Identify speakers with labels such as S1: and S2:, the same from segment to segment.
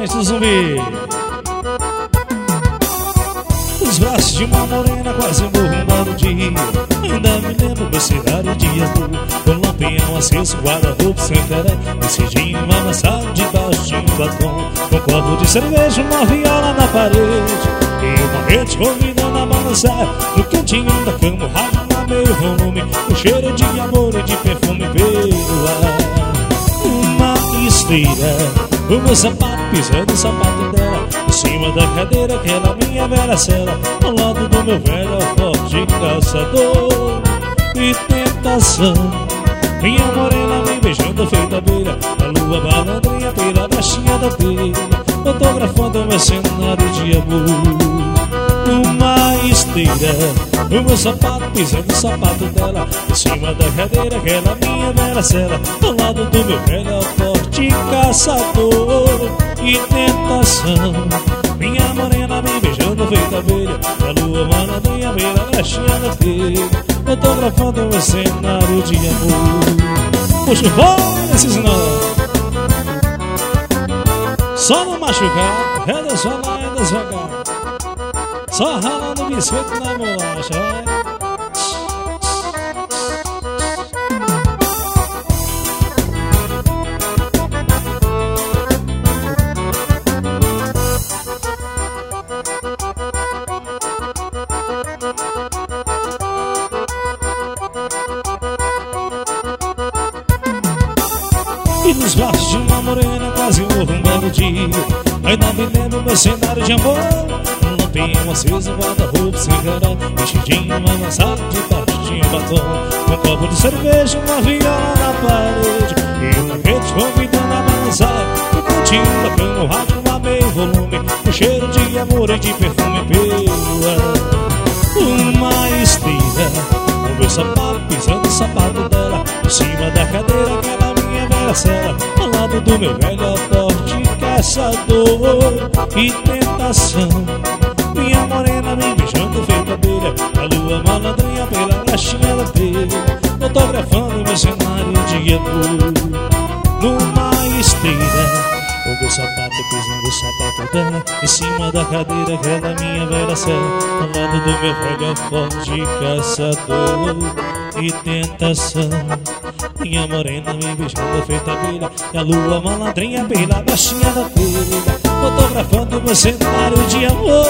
S1: diretamente do Zumbi. Os braços de uma morena quase morro um belo dia. Ainda me lembro da cidade de amor, com lampião aceso, guarda-roupa sem terra, decidinho amassado debaixo de um batom, com copo de cerveja, uma viola na parede e uma rede convidando a balançar. No cantinho da cama, o rádio na meio volume, o cheiro de amor e de perfume pelo ar. Uma esteira, o meu sapato pisando o sapato dela, em cima da cadeira, aquela minha velha cela, ao lado do meu velho forte caçador e tentação. Minha morena me beijando feita beira, a lua malandrinha pela baixinha da telha, fotografando meu cenário de amor. Uma esteira, o meu sapato pisando o sapato dela, em cima da cadeira, aquela minha velha cela, ao lado do meu velho forte caçador e tentação. Minha morena me beijando feita abelha, a lua malandrinha pela baixinha da telha, fotografando meu cenário de amor. Puxa o bom nesses nós, só no machucado, reda só lá e devagar, só ralando biscoito na bolacha, vai. E nos braços de uma morena quase morro um belo dia. Ainda me lembro meu cenário de amor, um lampião aceso, guarda-roupa sem verão, vestidinho amassado debaixo de um batom, um copo de cerveja, uma viola na parede e uma rede convidando a balançar. No cantinho da cama, o rádio a meio volume, o cheiro de amor e de perfume pelo ar. Uma esteira, o meu sapato pisando o sapato dela, em cima da cadeira, aquela minha velha cela, ao lado do meu velho forte caçador e tentação. Minha morena me beijando feita abelha, a lua malandrinha pela baixinha da telha, fotografando meu cenário de amor. Numa esteira, o meu sapato pisando o sapato dela, em cima da cadeira, aquela minha velha cela, ao lado do meu velho forte caçador e tentação. Minha morena me beijando feita abelha, e a lua malandrinha pela baixinha da telha, fotografando meu cenário de amor.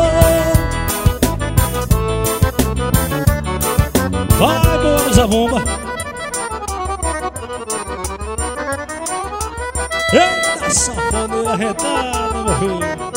S1: Vai, bônus a bomba. Eita, safoneira retada, meu filho.